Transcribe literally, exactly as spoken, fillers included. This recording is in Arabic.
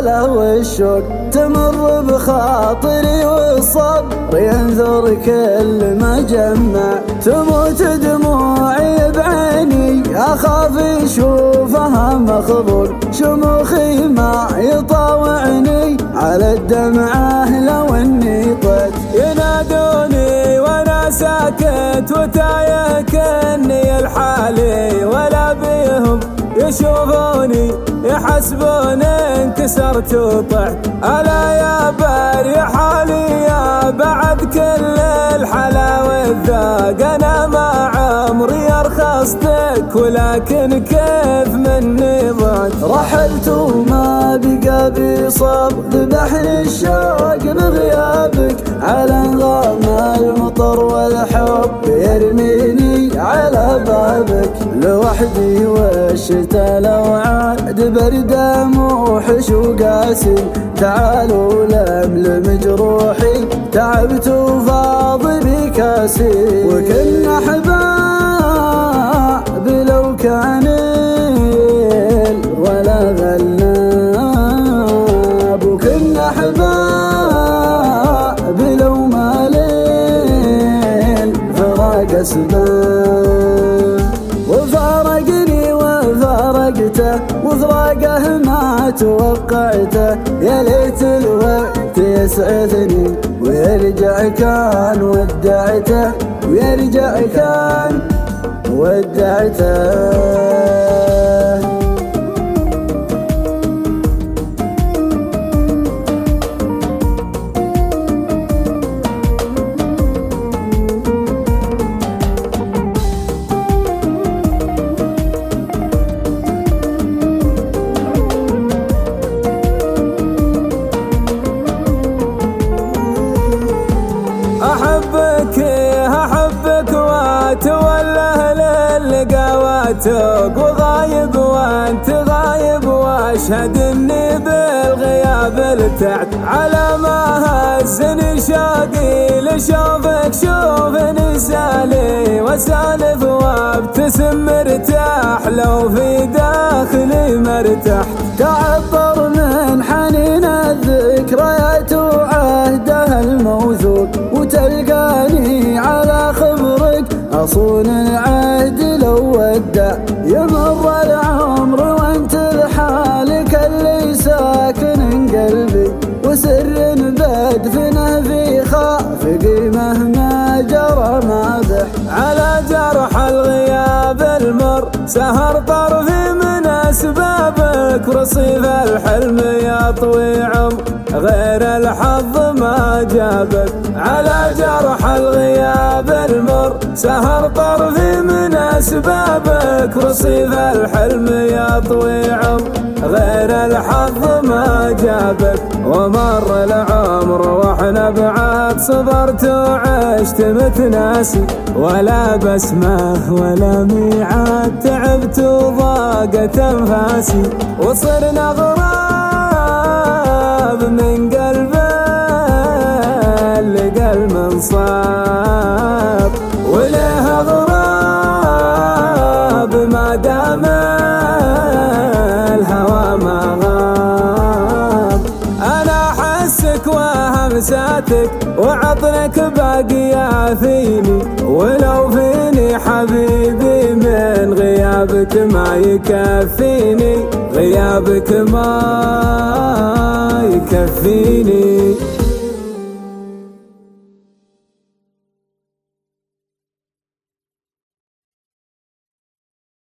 الهلا والشوق تمر بخاطري والصبر ينثر كل ما جمع. تموت دموعي بعيني أخاف يشوفها مخبول، شموخي ما يطاوعني على الدمعة لو اني طيت. ينادوني وانا ساكت وتايه كني الحالي، ولا بيهم يشوفوني يحسبون انكسرت وطحت. ألا يا باري حالي يا بعد كل الحلا والذاق، أنا ما عمري أرخصتك ولكن كيف مني ضاق. رحلت وما بقى بي صبر ذبحن الشوق بغيابك، على نغام المطر والحب يرميني على بابك. لوحدي والشتا لو عاد برد موحش وقاسي، تعالوا لملم جروحي تعبت وفاض بكاسي. وكنا حباب لو كان ولا غلاب، وكنا حباب لو ما ليل فراق اسباب. وفارقني وفارقته وفراقه ما توقعته، يا ليت الوقت يسعدني ويرجع كان ودعته، ويرجع كان ودعته. أحبك أحبك وأتوله للقواتك، وغايب وأنت غايب وأشهد إني بالغياب ارتعت. على ما هزني شوقي لشوفك شوفني سالي وسالف وابتسم مرتاح لو في داخلي مرتاح. تعطر من حنين الذكريات وعهدها الموثوق، وتلقاني على خبرك أصون العهد لو ودع. يمر العمر وانت لحالك اللي ساكن قلبي، وسر بدفنه في خافقي مهما جرى ماذح. على جرح الغياب المر سهر طرفي من أسبابك، ورصيف الحلم يطوي عمر غير الحظ ما جابك. على جرح الغياب المر سهر طرفي من أسبابك، ورصيف الحلم يطوي عمر غير الحظ ما جابك. ومر العمر واحنا بعاد صبرت وعشت متناسي، ولا بسمة ولا ميعاد تعبت وضاقت انفاسي. وصرنا غراب من قلب لقلب منصاب، وليه غراب ما دام الهوى ما غاب. أنا أحسك وهمساتك وعطرك باقي فيني، ولو فيني حبيبي من غيابك ما يكفيني، غيابك ما يكفيني.